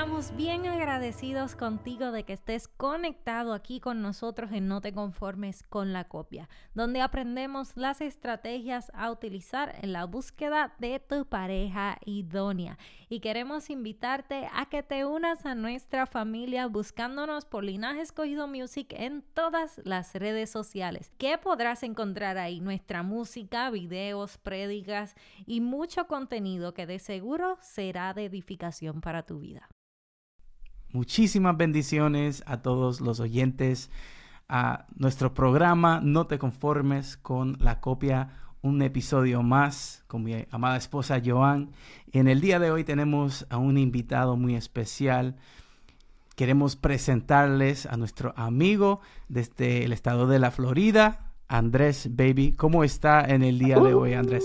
estamos bien agradecidos contigo de que estés conectado aquí con nosotros en No te conformes con la copia, donde aprendemos las estrategias a utilizar en la búsqueda de tu pareja idónea. Y queremos invitarte a que te unas a nuestra familia buscándonos por Linaje Escogido Music en todas las redes sociales. ¿Qué podrás encontrar ahí? Nuestra música, videos, prédicas y mucho contenido que de seguro será de edificación para tu vida. Muchísimas bendiciones a todos los oyentes a nuestro programa No te conformes con la copia, un episodio más con mi amada esposa Joan. En el día de hoy tenemos a un invitado muy especial. Queremos presentarles a nuestro amigo desde el estado de la Florida, Andrés Baby. ¿Cómo está en el día de hoy, Andrés?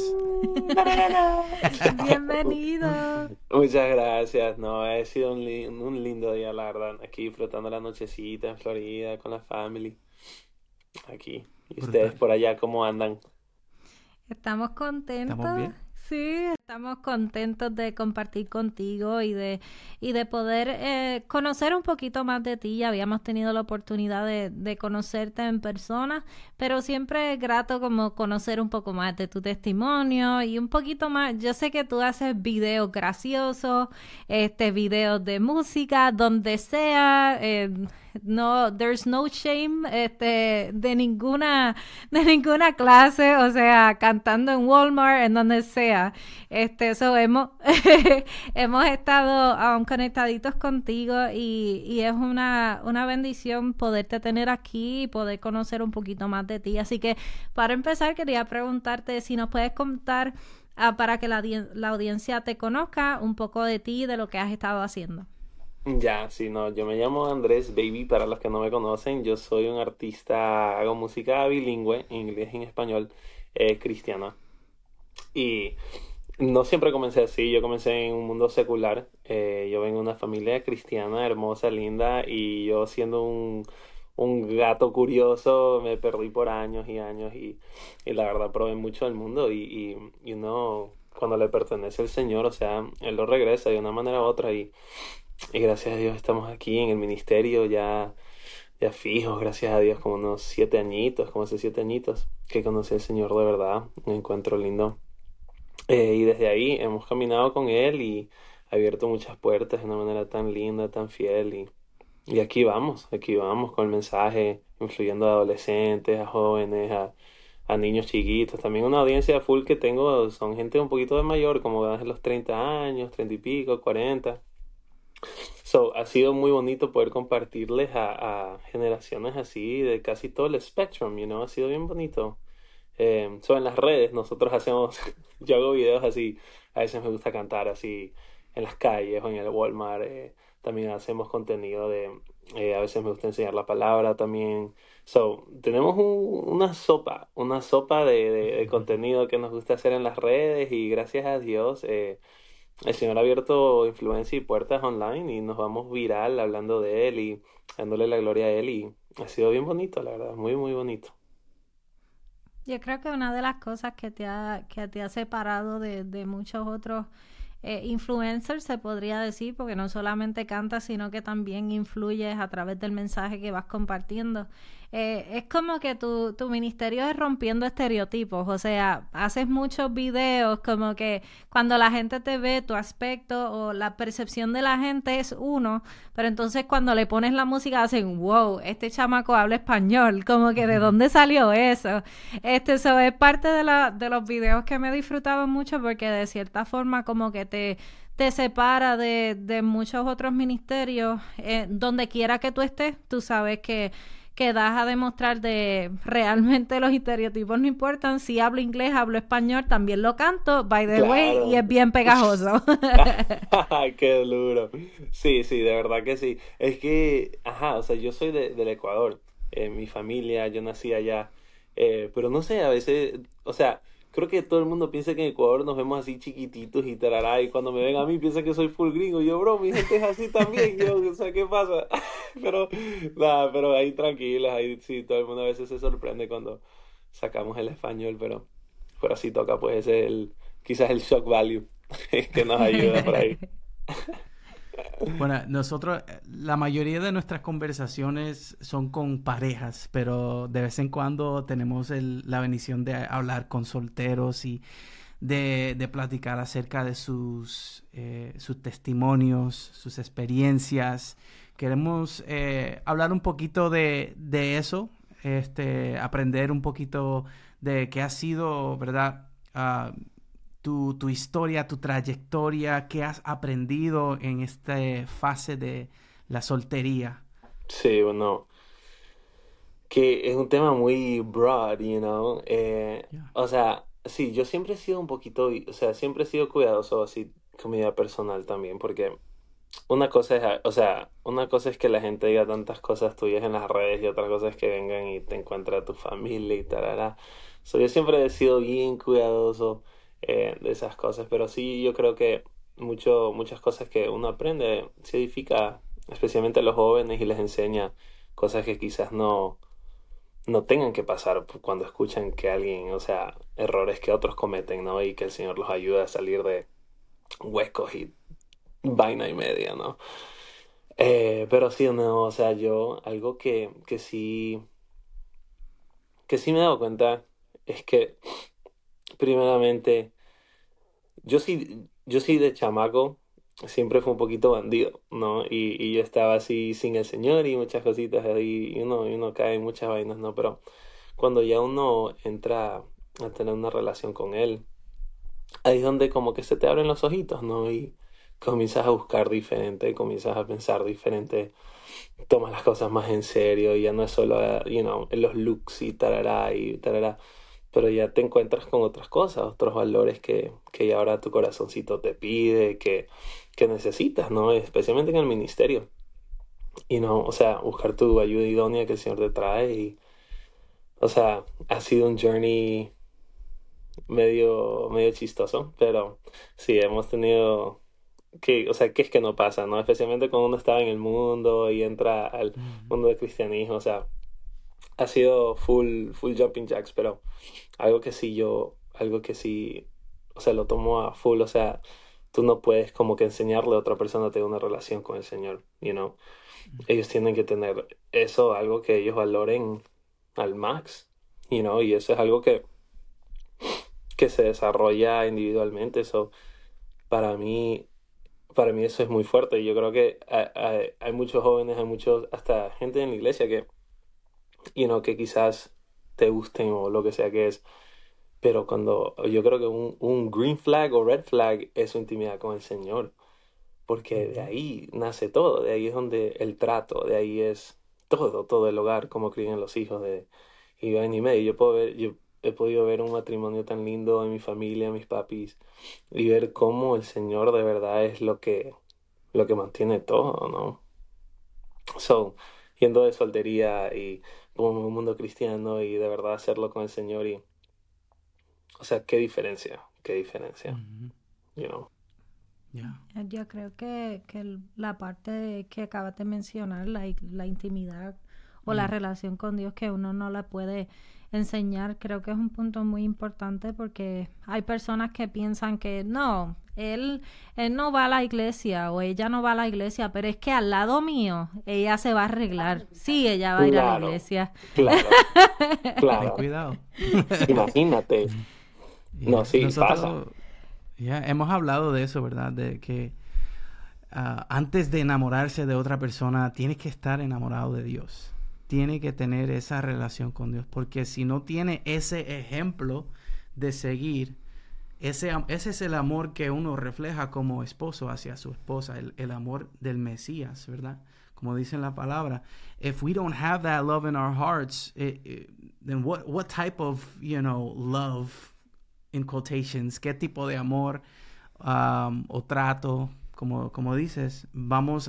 Bienvenido. Muchas gracias. No, ha sido un lindo día, la verdad. Aquí disfrutando la nochecita en Florida con la family. Aquí. ¿Y ustedes por allá cómo andan? Estamos contentos. ¿Estamos bien? Sí, estamos contentos de compartir contigo y de poder conocer un poquito más de ti. Ya habíamos tenido la oportunidad de conocerte en persona, pero siempre es grato como conocer un poco más de tu testimonio y un poquito más. Yo sé que tú haces videos graciosos, videos de música, donde sea. No, there's no shame de ninguna clase, o sea, cantando en Walmart, en donde sea. Hemos hemos estado conectaditos contigo y es una bendición poderte tener aquí y poder conocer un poquito más de ti. Así que para empezar quería preguntarte si nos puedes contar para que la audiencia te conozca un poco de ti y de lo que has estado haciendo. Ya, sí, no, yo me llamo Andrés Baby, para los que no me conocen. Yo soy un artista, hago música bilingüe, en inglés y en español, cristiana. Y no siempre comencé así, yo comencé en un mundo secular. Yo vengo de una familia cristiana, hermosa, linda, y yo siendo un gato curioso me perdí por años y años y la verdad probé mucho del mundo y uno cuando le pertenece al Señor, o sea, Él lo regresa de una manera u otra y gracias a Dios estamos aquí en el ministerio ya fijos, gracias a Dios, como unos 7 añitos, como hace 7 añitos que conocí al Señor de verdad, un encuentro lindo. Y desde ahí hemos caminado con Él y abierto muchas puertas de una manera tan linda, tan fiel y aquí vamos con el mensaje, influyendo a adolescentes, a jóvenes, a niños chiquitos. También una audiencia full que tengo son gente un poquito de mayor, como de los 30 años, 30 y pico, 40. So, ha sido muy bonito poder compartirles a generaciones así de casi todo el spectrum, ha sido bien bonito. En las redes nosotros hacemos, yo hago videos así, a veces me gusta cantar así en las calles o en el Walmart, también hacemos contenido a veces me gusta enseñar la palabra también. So, tenemos una sopa de contenido que nos gusta hacer en las redes y gracias a Dios, el Señor ha abierto influencia y puertas online y nos vamos viral hablando de Él y dándole la gloria a Él y ha sido bien bonito, la verdad, muy, muy bonito. Yo creo que una de las cosas que te ha separado de muchos otros influencers, se podría decir, porque no solamente cantas, sino que también influyes a través del mensaje que vas compartiendo. Es como que tu ministerio es rompiendo estereotipos, o sea, haces muchos videos como que cuando la gente te ve, tu aspecto o la percepción de la gente es uno, pero entonces cuando le pones la música hacen, wow, este chamaco habla español, como que ¿de dónde salió eso? Eso es parte de los videos que me he disfrutado mucho porque de cierta forma como que te separa de muchos otros ministerios. Donde quiera que tú estés, tú sabes que das a demostrar de realmente los estereotipos no importan. Si hablo inglés, hablo español, también lo canto, by the way, y es bien pegajoso. Qué duro. Sí, sí, de verdad que sí. Es que, o sea, yo soy del Ecuador. Mi familia, yo nací allá. Pero no sé, a veces, o sea, creo que todo el mundo piensa que en Ecuador nos vemos así chiquititos y tarará, y cuando me ven a mí piensan que soy full gringo. Yo, bro, mi gente es así también, yo, o sea, ¿qué pasa? Pero, nada, pero ahí tranquilas, ahí sí, todo el mundo a veces se sorprende cuando sacamos el español, pero así toca, pues ese es quizás el shock value que nos ayuda por ahí. Bueno, nosotros, la mayoría de nuestras conversaciones son con parejas, pero de vez en cuando tenemos la bendición de hablar con solteros y de platicar acerca de sus testimonios, sus experiencias. Queremos hablar un poquito de eso, aprender un poquito de qué ha sido, ¿verdad? Tu historia, tu trayectoria, qué has aprendido en esta fase de la soltería. Sí, bueno, que es un tema muy broad, Yeah. O sea, sí, yo siempre he sido un poquito, o sea, siempre he sido cuidadoso así con mi vida personal también, porque una cosa es, o sea, una cosa es que la gente diga tantas cosas tuyas en las redes y otra cosa es que vengan y te encuentre a tu familia y tal. So, yo siempre he sido bien cuidadoso de esas cosas, pero sí yo creo que muchas cosas que uno aprende se edifica, especialmente a los jóvenes, y les enseña cosas que quizás no tengan que pasar cuando escuchan que alguien, o sea, errores que otros cometen, ¿no? Y que el Señor los ayuda a salir de huecos y vaina y media, ¿no? Pero sí, no, o sea, yo algo que sí me he dado cuenta es que primeramente yo sí de chamaco siempre fue un poquito bandido, ¿no? Y yo estaba así sin el Señor y muchas cositas ahí y uno cae en muchas vainas, ¿no? Pero cuando ya uno entra a tener una relación con Él, ahí es donde como que se te abren los ojitos, ¿no? Y comienzas a buscar diferente, comienzas a pensar diferente, tomas las cosas más en serio, y ya no es solo, en los looks y tarará, pero ya te encuentras con otras cosas, otros valores que ya ahora tu corazoncito te pide, que necesitas, ¿no? Especialmente en el ministerio. Y no, o sea, buscar tu ayuda idónea que el Señor te trae y, o sea, ha sido un journey medio chistoso, pero sí, hemos tenido que, o sea, ¿qué es que no pasa, no? Especialmente cuando uno estaba en el mundo y entra al Mm. mundo del cristianismo, o sea, ha sido full jumping jacks, pero algo que sí, o sea, lo tomo a full, o sea, tú no puedes como que enseñarle a otra persona a tener una relación con el Señor, Ellos tienen que tener eso, algo que ellos valoren al max, y eso es algo que se desarrolla individualmente, eso para mí, para mí eso es muy fuerte. Yo creo que hay muchos jóvenes, hay muchos, hasta gente en la iglesia que quizás te gusten o lo que sea que es. Pero cuando yo creo que un green flag o red flag es su intimidad con el Señor, porque de Ujú. ahí nace todo, de ahí es donde el trato, de ahí es todo el hogar, cómo crían los hijos de Iván y medio. Yo he podido ver un matrimonio tan lindo en mi familia, mis papis, y ver cómo el Señor de verdad es lo que mantiene todo, ¿no? So, yendo de soltería y un mundo cristiano y de verdad hacerlo con el Señor y, o sea, qué diferencia, Ujú. you know. Yeah. Yo creo que la parte que acabas de mencionar, la intimidad o la Mm. relación con Dios, que uno no la puede enseñar, creo que es un punto muy importante, porque hay personas que piensan que no, él no va a la iglesia o ella no va a la iglesia, pero es que al lado mío ella se va a arreglar. Sí, ella va a ir a la Claro, iglesia. claro, Ten claro. cuidado. Imagínate. No, Yeah. sí, pasa. Nosotros hemos hablado de eso, ¿verdad? De que antes de enamorarse de otra persona, tienes que estar enamorado de Dios. Tiene que tener esa relación con Dios, porque si no tiene ese ejemplo de seguir, ese es el amor que uno refleja como esposo hacia su esposa, el amor del Mesías, ¿verdad? Como dice en la palabra. If we don't have that love in our hearts, then what type of, love, in quotations, qué tipo de amor o trato, como dices, vamos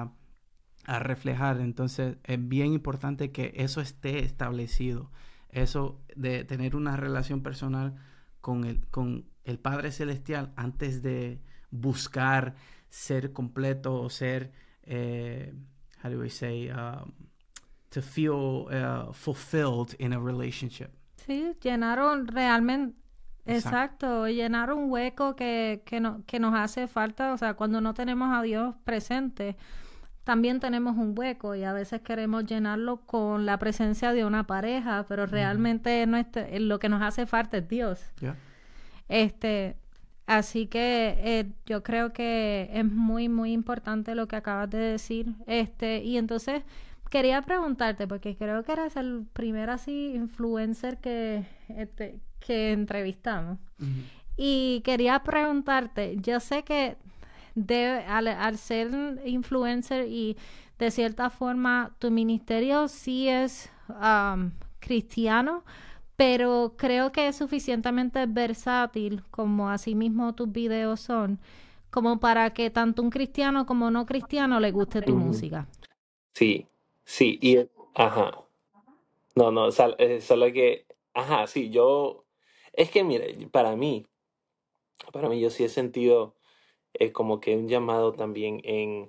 a reflejar? Entonces es bien importante que eso esté establecido, eso de tener una relación personal con el Padre Celestial antes de buscar ser completo o ser, how do we say, to feel fulfilled in a relationship. Sí, llenaron realmente, Exacto. Exacto, llenar un hueco que nos hace falta, o sea, cuando no tenemos a Dios presente, también tenemos un hueco y a veces queremos llenarlo con la presencia de una pareja, pero Ujú. realmente lo que nos hace falta es Dios. Yeah. Este, así que yo creo que es muy, muy importante lo que acabas de decir. Y entonces quería preguntarte, porque creo que eres el primer así influencer que entrevistamos. Ujú. Y quería preguntarte, yo sé que al ser influencer y de cierta forma tu ministerio sí es cristiano, pero creo que es suficientemente versátil, como así mismo tus videos son, como para que tanto un cristiano como no cristiano le guste tu Ujú. música. Sí, sí, ajá. No, no, solo que, ajá, sí, es que mire, para mí yo sí he sentido como que un llamado también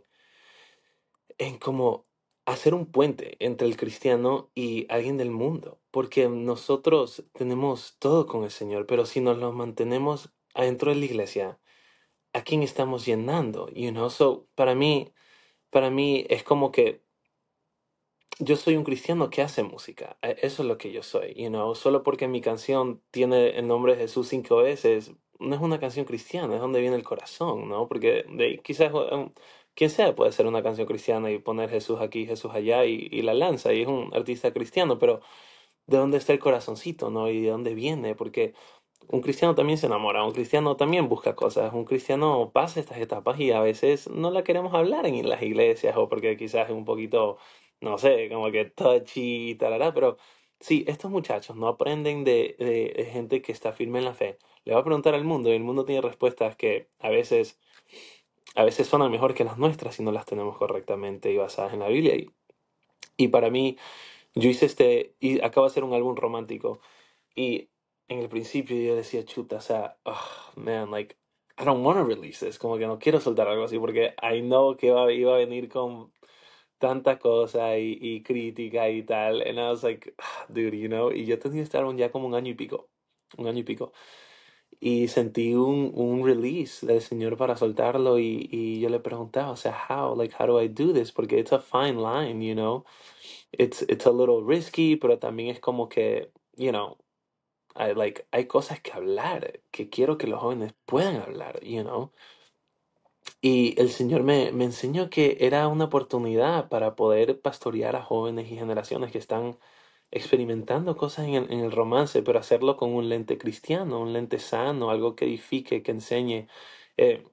en como hacer un puente entre el cristiano y alguien del mundo, porque nosotros tenemos todo con el Señor, pero si nos lo mantenemos adentro de la iglesia, ¿a quién estamos llenando? So, para mí es como que yo soy un cristiano que hace música. Eso es lo que yo soy, Solo porque mi canción tiene el nombre de Jesús 5 veces, no es una canción cristiana, es donde viene el corazón, ¿no? Porque quizás quien sea puede hacer una canción cristiana y poner Jesús aquí, Jesús allá y la lanza y es un artista cristiano, pero ¿de dónde está el corazoncito, no? ¿Y de dónde viene? Porque un cristiano también se enamora, un cristiano también busca cosas, un cristiano pasa estas etapas y a veces no la queremos hablar en las iglesias o porque quizás es un poquito, no sé, como que touchy y talará, pero sí, estos muchachos no aprenden de gente que está firme en la fe. Le va a preguntar al mundo y el mundo tiene respuestas que a veces suenan mejor que las nuestras si no las tenemos correctamente y basadas en la Biblia. Y para mí, yo hice y acabo de hacer un álbum romántico y en el principio yo decía, chuta, o sea, man, like, I don't want to release this. Como que no quiero soltar algo así porque I know que iba a venir con tanta cosa y crítica y tal. And I was like, dude, y yo tenía este álbum ya como un año y pico. Un año y pico. Y sentí un release del Señor para soltarlo y yo le preguntaba, o sea, how do I do this? Porque it's a fine line. It's a little risky, pero también es como que, hay cosas que hablar, que quiero que los jóvenes puedan hablar. Y el Señor me enseñó que era una oportunidad para poder pastorear a jóvenes y generaciones que están experimentando cosas en el romance, pero hacerlo con un lente cristiano, un lente sano, algo que edifique, que enseñe. Eh,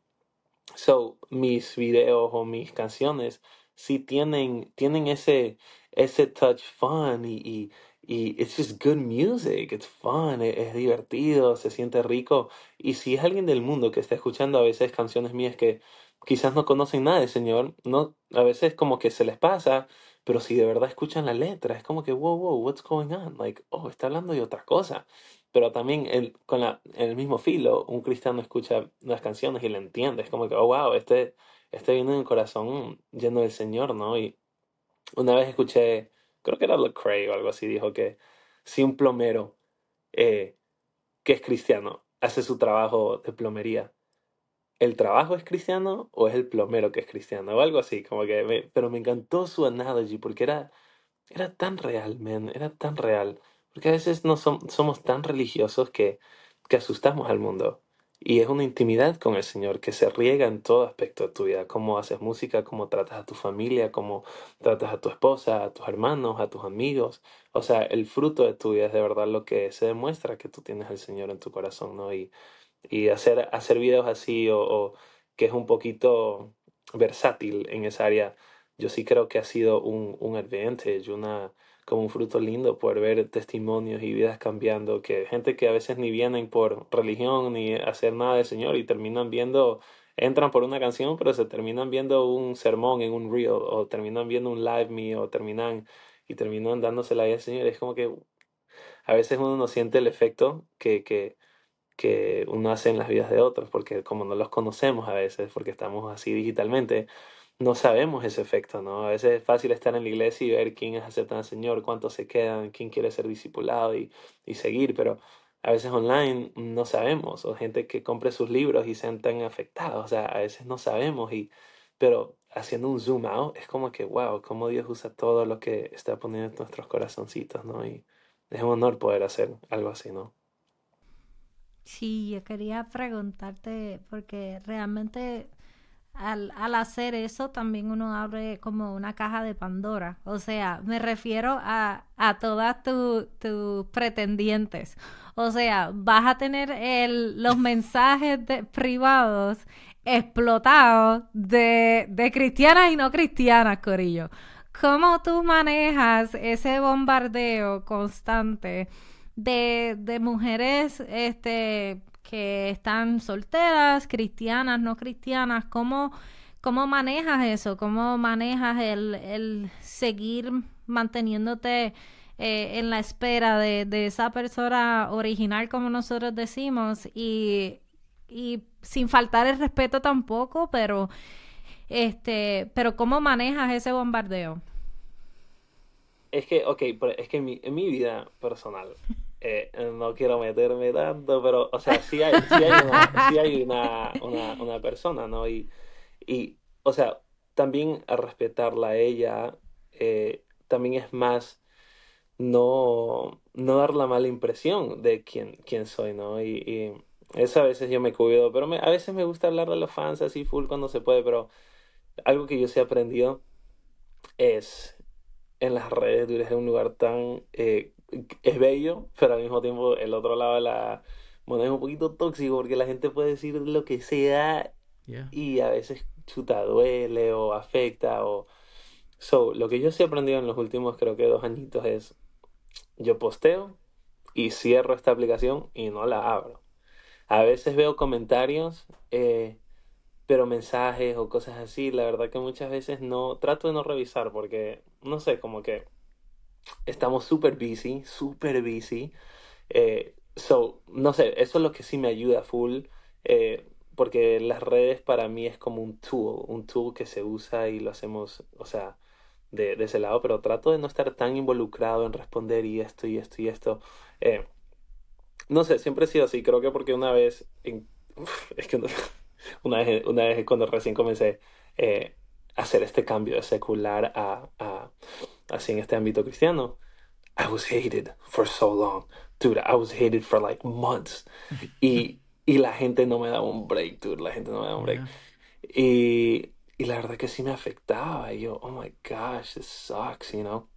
mis videos o mis canciones sí tienen ese touch fun y it's just good music, it's fun, es divertido, se siente rico. Y si es alguien del mundo que está escuchando a veces canciones mías que quizás no conocen nada del Señor, no, a veces como que se les pasa, pero si de verdad escuchan la letra, es como que, wow, wow, what's going on? Like, oh, está hablando de otra cosa. Pero también el mismo filo, un cristiano escucha las canciones y le entiende. Es como que, oh, wow, este viene de un corazón lleno del Señor, ¿no? Y una vez escuché, creo que era Lecrae o algo así, dijo que si un plomero eh, que es cristiano hace su trabajo de plomería, ¿el trabajo es cristiano o es el plomero que es cristiano? O algo así, como que pero me encantó su analogy porque era tan real, man, era tan real. Porque a veces no somos tan religiosos que asustamos al mundo. Y es una intimidad con el Señor que se riega en todo aspecto de tu vida. Cómo haces música, cómo tratas a tu familia, cómo tratas a tu esposa, a tus hermanos, a tus amigos. O sea, el fruto de tu vida es de verdad lo que se demuestra que tú tienes al Señor en tu corazón, ¿no? Y hacer videos así o que es un poquito versátil en esa área, yo sí creo que ha sido un advantage, como un fruto lindo poder ver testimonios y vidas cambiando, que gente que a veces ni vienen por religión ni hacer nada del Señor y terminan entran por una canción, pero se terminan viendo un sermón en un reel o terminan viendo un live mío o terminan dándosela ahí al Señor. Es como que a veces uno no siente el efecto que uno hace en las vidas de otros, porque como no los conocemos a veces, porque estamos así digitalmente, no sabemos ese efecto, ¿no? A veces es fácil estar en la iglesia y ver quiénes aceptan al Señor, cuántos se quedan, quién quiere ser discipulado y seguir, pero a veces online no sabemos, o gente que compre sus libros y sean tan afectados, o sea, a veces no sabemos, pero haciendo un zoom out es como que, wow, cómo Dios usa todo lo que está poniendo en nuestros corazoncitos, ¿no? Y es un honor poder hacer algo así, ¿no? Sí, yo quería preguntarte, porque realmente al hacer eso también uno abre como una caja de Pandora. O sea, me refiero a todas tus pretendientes. O sea, vas a tener los mensajes privados explotados de cristianas y no cristianas, Corillo. ¿Cómo tú manejas ese bombardeo constante de mujeres que están solteras, cristianas, no cristianas? ¿Cómo manejas eso? ¿Cómo manejas el seguir manteniéndote en la espera de esa persona original, como nosotros decimos, y sin faltar el respeto tampoco, pero ¿cómo manejas ese bombardeo? Es que, ok, es que en mi vida personal, no quiero meterme tanto, pero, o sea, sí hay una persona, ¿no? Y, o sea, también a respetarla a ella, también es más no dar la mala impresión de quién soy, ¿no? Y eso a veces yo me cuido, pero a veces me gusta hablar de los fans así full cuando se puede, pero algo que yo sí he aprendido es en las redes, tú eres en un lugar tan... es bello, pero al mismo tiempo el otro lado de la moneda es un poquito tóxico porque la gente puede decir lo que sea Yeah. y a veces chuta duele o afecta o... So, lo que yo sí he aprendido en los últimos creo que 2 añitos es yo posteo y cierro esta aplicación y no la abro. A veces veo comentarios, pero mensajes o cosas así, la verdad que muchas veces no, trato de no revisar porque, no sé, como que estamos súper busy. No sé, eso es lo que sí me ayuda full, porque las redes para mí es como un tool que se usa y lo hacemos, o sea, de ese lado, pero trato de no estar tan involucrado en responder y esto y esto y esto. Eh, no sé, siempre he sido así, creo que porque una vez, es que una vez cuando recién comencé a hacer este cambio de secular así en este ámbito cristiano, I was hated for so long. Dude, I was hated for like months. Y la gente no me daba un break, dude. La gente no me daba un break. Yeah. Y la verdad que sí me afectaba. Y yo, oh my gosh, this sucks, you know.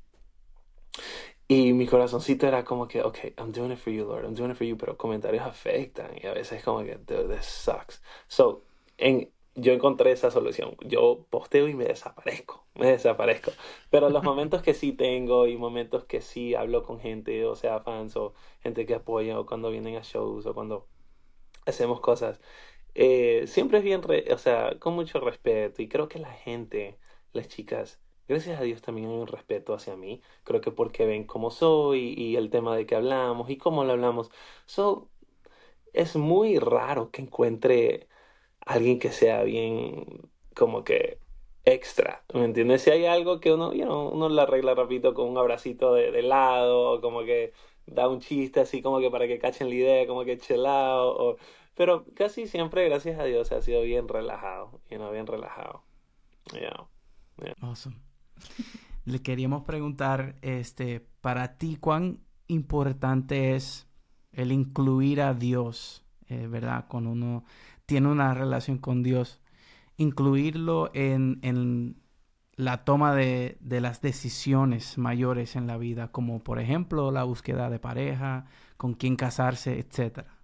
Y mi corazoncito era como que, ok, I'm doing it for you, Lord. I'm doing it for you. Pero comentarios afectan. Y a veces como que, dude, this sucks. So, yo encontré esa solución. Yo posteo y me desaparezco. Me desaparezco. Pero los momentos que sí tengo y momentos que sí hablo con gente, o sea, fans o gente que apoya o cuando vienen a shows o cuando hacemos cosas, siempre es bien, o sea, con mucho respeto. Y creo que la gente, las chicas, gracias a Dios también hay un respeto hacia mí. Creo que porque ven cómo soy y el tema de que hablamos y cómo lo hablamos. So, es muy raro que encuentre alguien que sea bien como que extra, ¿me entiendes? Si hay algo que uno lo arregla rapidito con un abracito de lado, o como que da un chiste así como que para que cachen la idea, como que chelado, pero casi siempre, gracias a Dios, ha sido bien relajado, bien relajado. Yeah, yeah. Awesome. Le queríamos preguntar, para ti, ¿cuán importante es el incluir a Dios, verdad? Cuando uno tiene una relación con Dios, incluirlo en la toma de las decisiones mayores en la vida, como por ejemplo la búsqueda de pareja, con quién casarse, etcétera.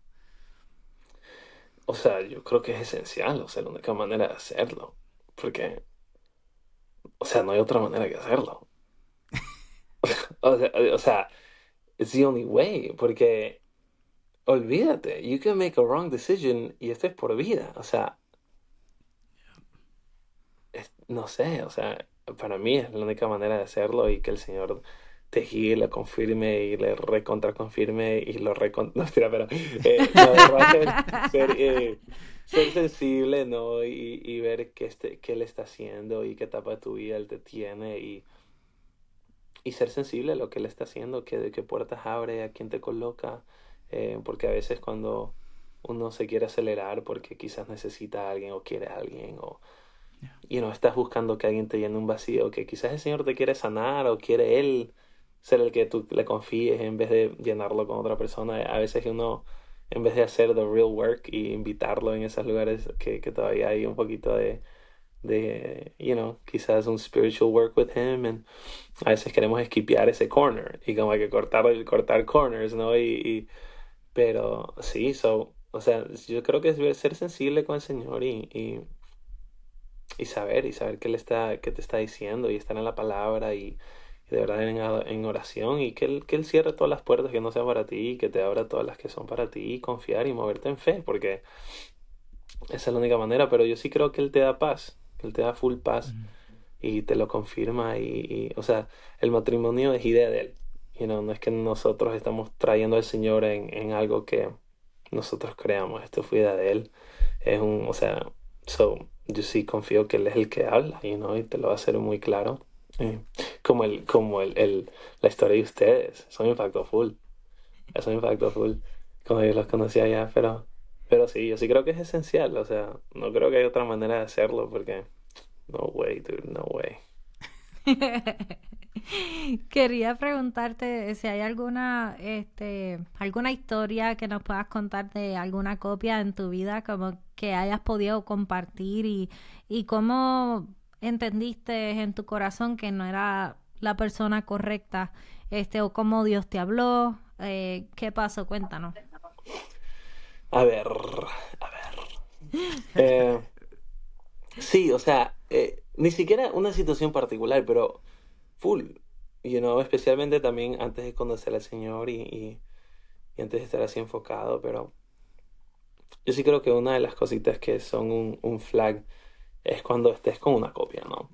O sea, yo creo que es esencial, o sea, la única manera de hacerlo, porque, o sea, no hay otra manera que hacerlo. O sea, it's the only way, porque olvídate, you can make a wrong decision y esto es por vida. O sea, no sé, o sea, para mí es la única manera de hacerlo y que el Señor te guíe, le confirme y le recontra confirme y lo recontra... No, mentira, pero la verdad ser sensible, ¿no? Y ver qué Él está haciendo y qué etapa de tu vida Él te tiene y ser sensible a lo que Él está haciendo, qué puertas abre, a quién te coloca. porque a veces cuando uno se quiere acelerar porque quizás necesita a alguien o quiere a alguien o estás buscando que alguien te llene un vacío, que quizás el Señor te quiere sanar o quiere Él ser el que tú le confíes en vez de llenarlo con otra persona. A veces uno, en vez de hacer the real work y invitarlo en esos lugares que todavía hay un poquito de quizás un spiritual work with him, and a veces queremos esquipear ese corner y como hay que cortar corners, ¿no? Pero sí, o sea, yo creo que es ser sensible con el Señor y saber qué te está diciendo y estar en la palabra y de verdad en oración y que él cierre todas las puertas que no sean para ti y que te abra todas las que son para ti y confiar y moverte en fe, porque esa es la única manera, pero yo sí creo que Él te da paz, que Él te da full paz y te lo confirma o sea, el matrimonio es idea de Él. No es que nosotros estamos trayendo al Señor en algo que nosotros creamos, esto fue idea de Él. O sea, yo sí confío que Él es el que habla, y te lo va a hacer muy claro. Eh, la historia de ustedes, eso me impactó full, como yo los conocía ya, pero sí, yo sí creo que es esencial, o sea, no creo que hay otra manera de hacerlo, porque no way, dude, no way. Quería preguntarte si hay alguna historia que nos puedas contar de alguna copia en tu vida, como que hayas podido compartir y cómo entendiste en tu corazón que no era la persona correcta, o cómo Dios te habló, qué pasó, cuéntanos. A ver, a ver. Eh, sí, o sea, ni siquiera una situación particular, pero full, especialmente también antes de conocer al Señor y antes de estar así enfocado, pero yo sí creo que una de las cositas que son un flag es cuando estés con una copia, ¿no?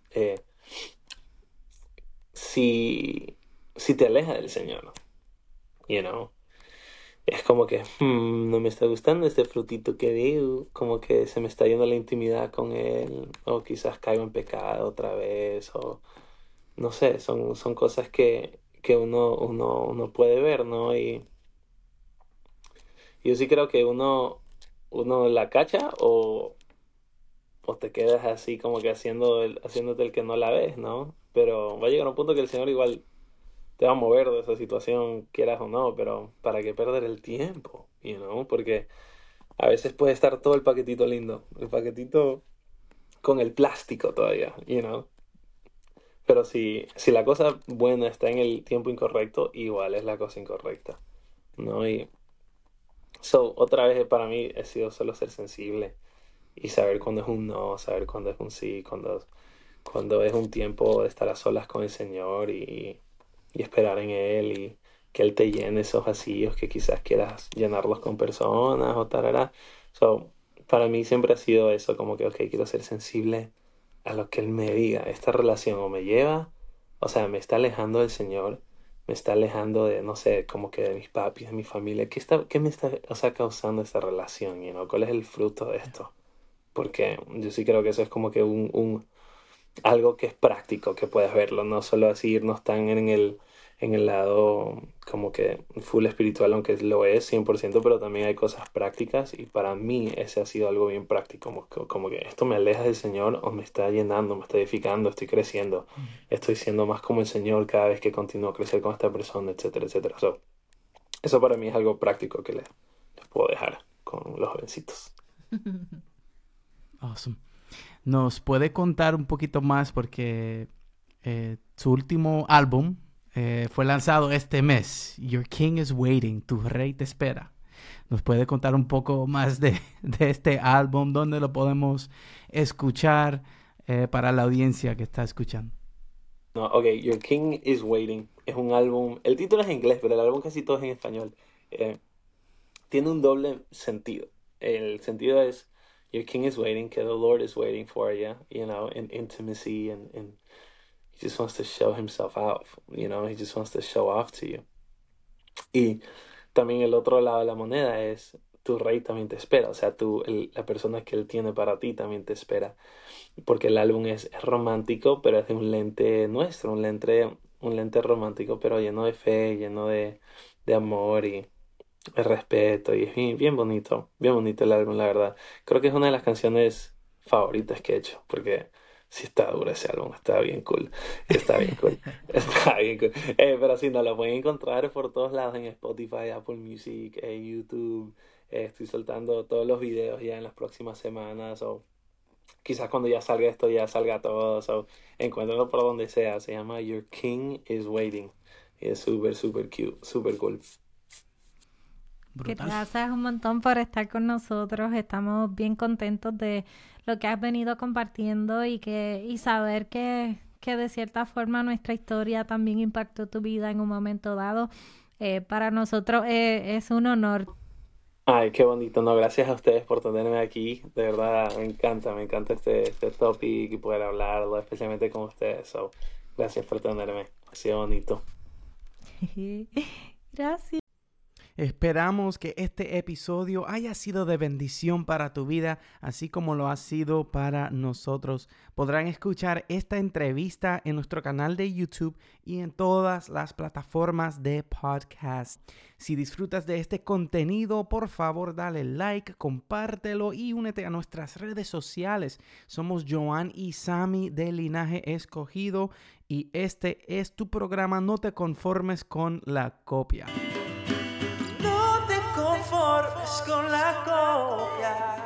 Si, si te aleja del Señor, you know, es como que no me está gustando este frutito que veo, como que se me está yendo la intimidad con él, o quizás caigo en pecado otra vez, o no sé, son cosas que uno puede ver, ¿no? Y yo sí creo que uno la cacha o te quedas así como que haciéndote el que no la ves, ¿no? Pero va a llegar un punto que el Señor igual te va a mover de esa situación, quieras o no, pero ¿para qué perder el tiempo? Porque a veces puede estar todo el paquetito lindo, el paquetito con el plástico todavía, Pero si la cosa buena está en el tiempo incorrecto, igual es la cosa incorrecta, ¿no? Otra vez para mí ha sido solo ser sensible y saber cuándo es un no, saber cuándo es un sí, cuando es un tiempo de estar a solas con el Señor y esperar en Él y que Él te llene esos vacíos que quizás quieras llenarlos con personas o tarara. Para mí siempre ha sido eso, como que, ok, quiero ser sensible a lo que Él me diga. Esta relación o me lleva, o sea, me está alejando del Señor, me está alejando de, no sé, como que de mis papis, de mi familia. ¿Qué me está, o sea, causando esta relación? ¿Cuál es el fruto de esto? Porque yo sí creo que eso es como que algo que es práctico, que puedes verlo, no solo así irnos tan en el lado como que full espiritual, aunque lo es 100%, pero también hay cosas prácticas y para mí ese ha sido algo bien práctico, como que esto me aleja del Señor o me está llenando, me está edificando, estoy creciendo, estoy siendo más como el Señor cada vez que continúo a crecer con esta persona, etcétera, etcétera. Eso para mí es algo práctico que les puedo dejar con los jovencitos. Awesome. ¿Nos puede contar un poquito más? Porque su último álbum fue lanzado este mes. Your King is Waiting. Tu rey te espera. ¿Nos puede contar un poco más de este álbum? ¿Dónde lo podemos escuchar para la audiencia que está escuchando? No, ok, Your King is Waiting. Es un álbum, el título es en inglés, pero el álbum casi todo es en español. Eh, Tiene un doble sentido. El sentido es Your King is waiting, que the Lord is waiting for you, in intimacy, and He just wants to show Himself off, He just wants to show off to you. Y también el otro lado de la moneda es tu rey también te espera, o sea, la persona que Él tiene para ti también te espera, porque el álbum es romántico, pero es de un lente nuestro, un lente romántico, pero lleno de fe, lleno de amor el respeto, y es bien bonito el álbum, la verdad. Creo que es una de las canciones favoritas que he hecho, porque sí está duro ese álbum, está bien cool, está bien cool, está bien cool. Pero sí, no lo pueden encontrar por todos lados en Spotify, Apple Music, YouTube. Estoy soltando todos los videos ya en las próximas semanas, o quizás cuando ya salga esto ya salga todo, o encuéntralo por donde sea. Se llama Your King is Waiting, y es súper cute, súper cool. Brutal. Gracias un montón por estar con nosotros. Estamos bien contentos de lo que has venido compartiendo y saber que de cierta forma nuestra historia también impactó tu vida en un momento dado. Para nosotros es un honor. Ay, qué bonito, no, gracias a ustedes por tenerme aquí, de verdad me encanta este topic y poder hablarlo, especialmente con ustedes, so, gracias por tenerme, ha sido bonito. Gracias. Esperamos que este episodio haya sido de bendición para tu vida, así como lo ha sido para nosotros. Podrán escuchar esta entrevista en nuestro canal de YouTube y en todas las plataformas de podcast. Si disfrutas de este contenido, por favor dale like, compártelo y únete a nuestras redes sociales. Somos Joan y Sammy de Linaje Escogido y este es tu programa No te conformes con la copia. Conformes con la copia.